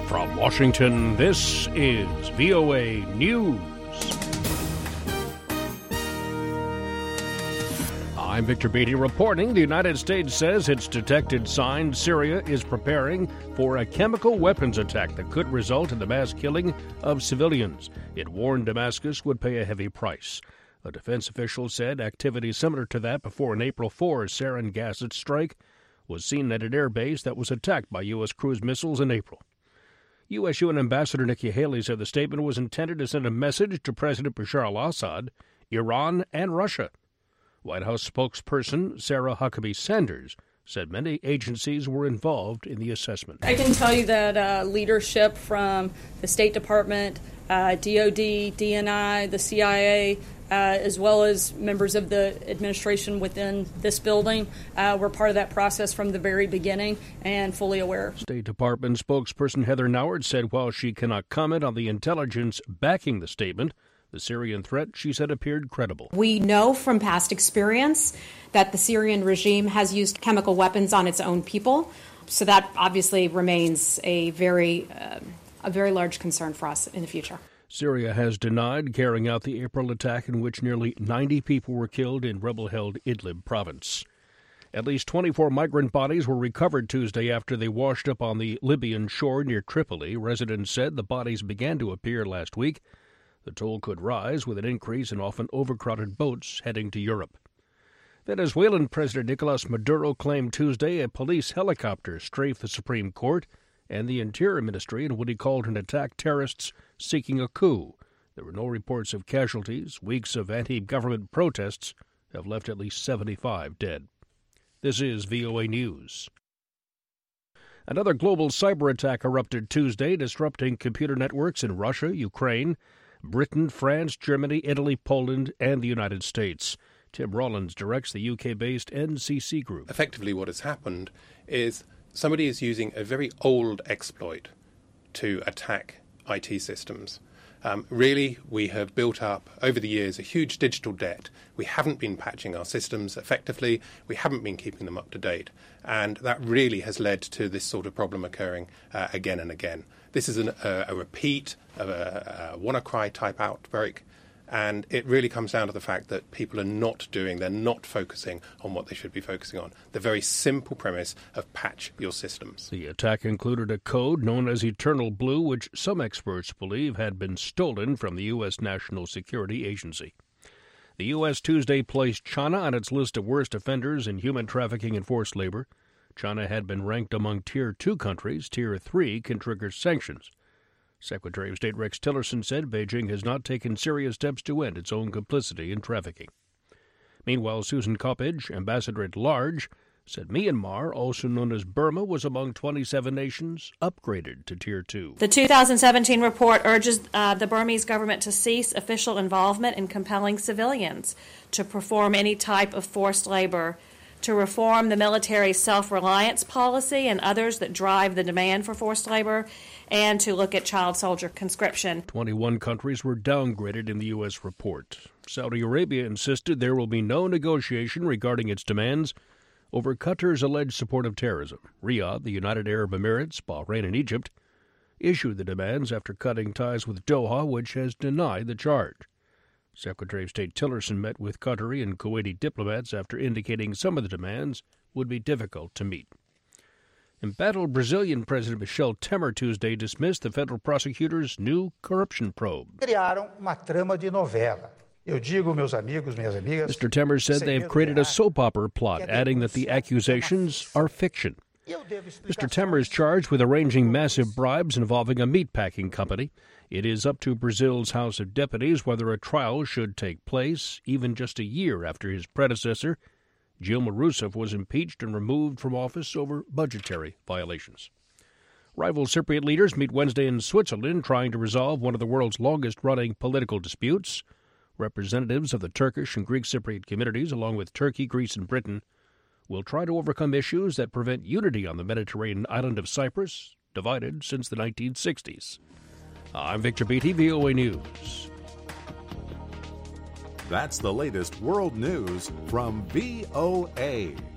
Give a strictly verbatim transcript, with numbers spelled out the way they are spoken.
From Washington, this is V O A News. I'm Victor Beatty reporting. The United States says it's detected signs Syria is preparing for a chemical weapons attack that could result in the mass killing of civilians. It warned Damascus would pay a heavy price. A defense official said activity similar to that before an April fourth sarin gas strike was seen at an air base that was attacked by U S cruise missiles in April. U S U N Ambassador Nikki Haley said the statement was intended to send a message to President Bashar al-Assad, Iran, and Russia. White House spokesperson Sarah Huckabee Sanders said many agencies were involved in the assessment. I can tell you that uh, leadership from the State Department, uh, D O D, D N I, the C I A, uh, as well as members of the administration within this building uh, were part of that process from the very beginning and fully aware. State Department spokesperson Heather Nauert said while she cannot comment on the intelligence backing the statement, the Syrian threat, she said, appeared credible. We know from past experience that the Syrian regime has used chemical weapons on its own people, so that obviously remains a very, uh, a very large concern for us in the future. Syria has denied carrying out the April attack in which nearly ninety people were killed in rebel-held Idlib province. At least twenty-four migrant bodies were recovered Tuesday after they washed up on the Libyan shore near Tripoli. Residents said the bodies began to appear last week. The toll could rise with an increase in often overcrowded boats heading to Europe. Venezuelan President Nicolas Maduro claimed Tuesday a police helicopter strafed the Supreme Court and the Interior Ministry in what he called an attack terrorists seeking a coup. There were no reports of casualties. Weeks of anti-government protests have left at least seventy-five dead. This is V O A News. Another global cyber attack erupted Tuesday, disrupting computer networks in Russia, Ukraine, Britain, France, Germany, Italy, Poland, and the United States. Tim Rollins directs the U K-based N C C Group. Effectively what has happened is somebody is using a very old exploit to attack I T systems. Um, really, we have built up, over the years, a huge digital debt. We haven't been patching our systems effectively. We haven't been keeping them up to date. And that really has led to this sort of problem occurring uh, again and again. This is an, uh, a repeat of a, a WannaCry type outbreak. And it really comes down to the fact that people are not doing, they're not focusing on what they should be focusing on. The very simple premise of patch your systems. The attack included a code known as Eternal Blue, which some experts believe had been stolen from the U S National Security Agency. The U S Tuesday placed China on its list of worst offenders in human trafficking and forced labor. China had been ranked among Tier two countries. Tier three can trigger sanctions. Secretary of State Rex Tillerson said Beijing has not taken serious steps to end its own complicity in trafficking. Meanwhile, Susan Coppage, ambassador at large, said Myanmar, also known as Burma, was among twenty-seven nations upgraded to Tier two. The two thousand seventeen report urges uh, the Burmese government to cease official involvement in compelling civilians to perform any type of forced labor, to reform the military self-reliance policy and others that drive the demand for forced labor, and to look at child soldier conscription. twenty-one countries were downgraded in the U S report. Saudi Arabia insisted there will be no negotiation regarding its demands over Qatar's alleged support of terrorism. Riyadh, the United Arab Emirates, Bahrain, and Egypt issued the demands after cutting ties with Doha, which has denied the charge. Secretary of State Tillerson met with Qatari and Kuwaiti diplomats after indicating some of the demands would be difficult to meet. Embattled Brazilian President Michel Temer Tuesday dismissed the federal prosecutor's new corruption probe. Criaram uma trama de novela. Eu digo, meus amigos, minhas amigas. Mister Temer said they've created a soap opera plot, adding that the accusations are fiction. Mister Temer is charged with arranging massive bribes involving a meatpacking company. It is up to Brazil's House of Deputies whether a trial should take place, even just a year after his predecessor, Dilma Rousseff, was impeached and removed from office over budgetary violations. Rival Cypriot leaders meet Wednesday in Switzerland, trying to resolve one of the world's longest-running political disputes. Representatives of the Turkish and Greek Cypriot communities, along with Turkey, Greece, and Britain, will try to overcome issues that prevent unity on the Mediterranean island of Cyprus, divided since the nineteen sixties. I'm Victor Beatty, V O A News. That's the latest world news from V O A.